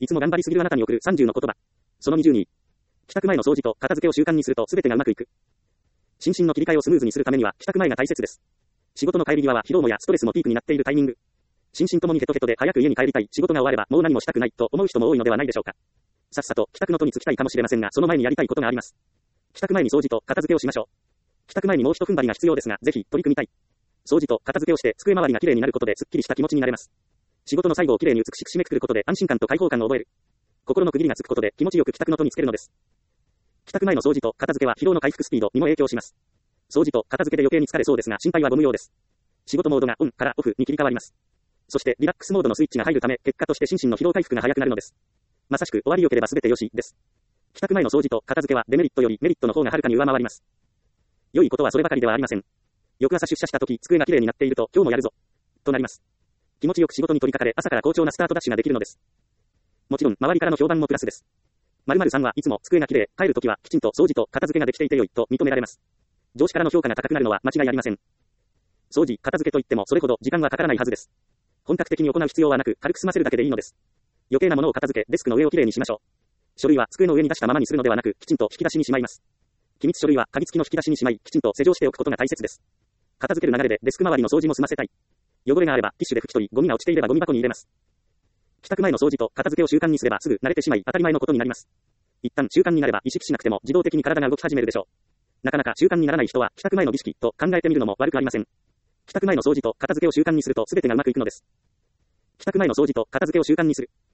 いつも頑張りすぎるあなたに送る30の言葉。その20に。帰宅前の掃除と片付けを習慣にすると全てがうまくいく。心身の切り替えをスムーズにするためには帰宅前が大切です。仕事の帰り際は疲労もやストレスもピークになっているタイミング。心身ともにヘトヘトで早く家に帰りたい、仕事が終わればもう何もしたくないと思う人も多いのではないでしょうか。さっさと帰宅の途に就きたいかもしれませんが、その前にやりたいことがあります。帰宅前に掃除と片付けをしましょう。帰宅前にもう一踏ん張りが必要ですが、ぜひ取り組みたい。掃除と片付けをして机周りが綺麗になることですっきりした気持ちになれます。仕事の最後を綺麗に美しく締めくくることで安心感と開放感を覚える。心の区切りがつくことで気持ちよく帰宅の途につけるのです。帰宅前の掃除と片付けは疲労の回復スピードにも影響します。掃除と片付けで余計に疲れそうですが、心配はご無用です。仕事モードがオンからオフに切り替わります。そしてリラックスモードのスイッチが入るため、結果として心身の疲労回復が早くなるのです。まさしく終わり良ければ全てよしです。帰宅前の掃除と片付けはデメリットよりメリットの方がはるかに上回ります。良いことはそればかりではありません。翌朝出社した時、机が綺麗になっていると、今日もやるぞとなります。気持ちよく仕事に取り掛かれ、朝から好調なスタートダッシュができるのです。もちろん周りからの評判もプラスです。〇〇さんはいつも机が綺麗、帰るときはきちんと掃除と片付けができていて良いと認められます。上司からの評価が高くなるのは間違いありません。掃除、片付けといってもそれほど時間はかからないはずです。本格的に行う必要はなく、軽く済ませるだけでいいのです。余計なものを片付け、デスクの上をきれいにしましょう。書類は机の上に出したままにするのではなく、きちんと引き出しにしまいます。機密書類は鍵付きの引き出しにしまい、きちんと施錠しておくことが大切です。片付ける流れでデスク周りの掃除も済ませたい。汚れがあればティッシュで拭き取り、ゴミが落ちていればゴミ箱に入れます。帰宅前の掃除と片付けを習慣にすればすぐ慣れてしまい当たり前のことになります。一旦習慣になれば意識しなくても自動的に体が動き始めるでしょう。なかなか習慣にならない人は帰宅前の儀式と考えてみるのも悪くありません。帰宅前の掃除と片付けを習慣にすると全てがうまくいくのです。帰宅前の掃除と片付けを習慣にする。